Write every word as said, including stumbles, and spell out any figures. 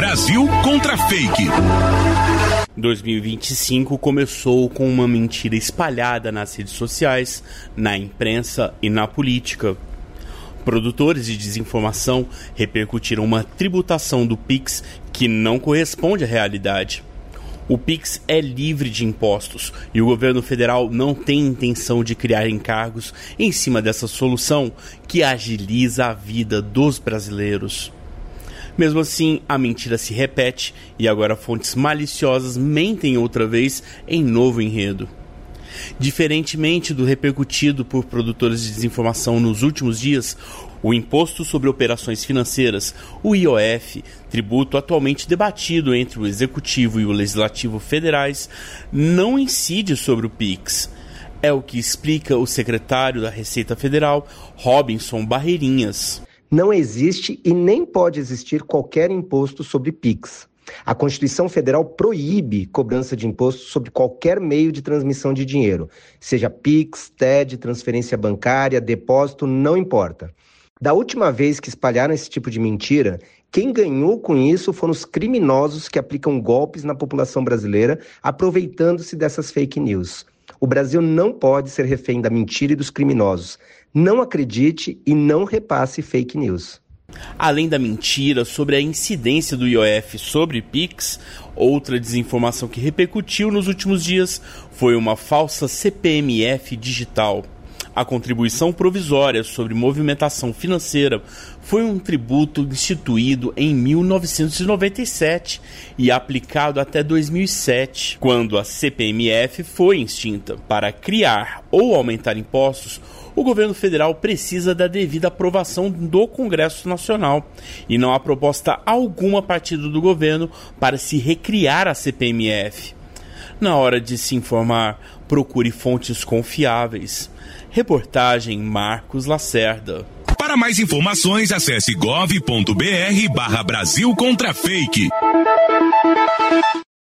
Brasil contra Fake. dois mil e vinte e cinco começou com uma mentira espalhada nas redes sociais, na imprensa e na política. Produtores de desinformação repercutiram uma tributação do Pix que não corresponde à realidade. O Pix é livre de impostos e o governo federal não tem intenção de criar encargos em cima dessa solução que agiliza a vida dos brasileiros. Mesmo assim, a mentira se repete e agora fontes maliciosas mentem outra vez em novo enredo. Diferentemente do repercutido por produtores de desinformação nos últimos dias, o Imposto sobre Operações Financeiras, o I O F, tributo atualmente debatido entre o Executivo e o Legislativo federais, não incide sobre o Pix. É o que explica o secretário da Receita Federal, Robinson Barreirinhas. Não existe e nem pode existir qualquer imposto sobre Pix. A Constituição Federal proíbe cobrança de imposto sobre qualquer meio de transmissão de dinheiro, seja Pix, T E D, transferência bancária, depósito, não importa. Da última vez que espalharam esse tipo de mentira, quem ganhou com isso foram os criminosos que aplicam golpes na população brasileira, aproveitando-se dessas fake news. O Brasil não pode ser refém da mentira e dos criminosos. Não acredite e não repasse fake news. Além da mentira sobre a incidência do I O F sobre Pix, outra desinformação que repercutiu nos últimos dias foi uma falsa C P M F digital. A contribuição provisória sobre movimentação financeira foi um tributo instituído em mil novecentos e noventa e sete e aplicado até dois mil e sete, quando a C P M F foi extinta. Para criar ou aumentar impostos, o governo federal precisa da devida aprovação do Congresso Nacional e não há proposta alguma a partir do governo para se recriar a C P M F. Na hora de se informar, procure fontes confiáveis. Reportagem Marcos Lacerda. Para mais informações, acesse gov ponto br barra Brasil contra Fake.